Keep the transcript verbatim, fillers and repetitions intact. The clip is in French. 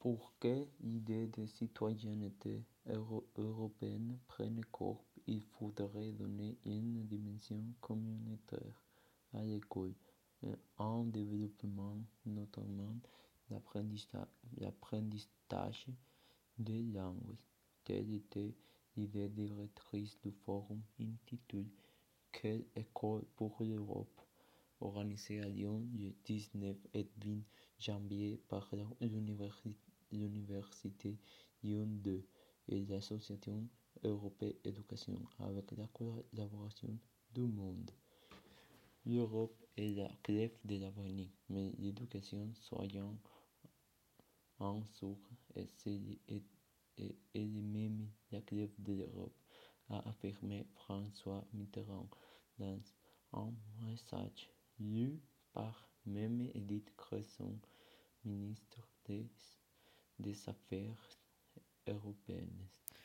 Pour que l'idée de citoyenneté euro- européenne prenne corps, il faudrait donner une dimension communautaire à l'école, euh, en développement notamment l'apprentissage l'apprentissage des langues. Telle était l'idée directrice du forum intitulé Quelle école pour l'Europe, organisé à Lyon le dix-neuf et vingt janvier par l'université l'université Lyon deux et l'Association européenne d'éducation avec la collaboration du monde. L'Europe est la clé de l'avenir, mais l'éducation, soyons en sûrs, est, est, est, est même la clé de l'Europe, a affirmé François Mitterrand dans un message lu par même Edith Cresson, ministre des, des Affaires européennes.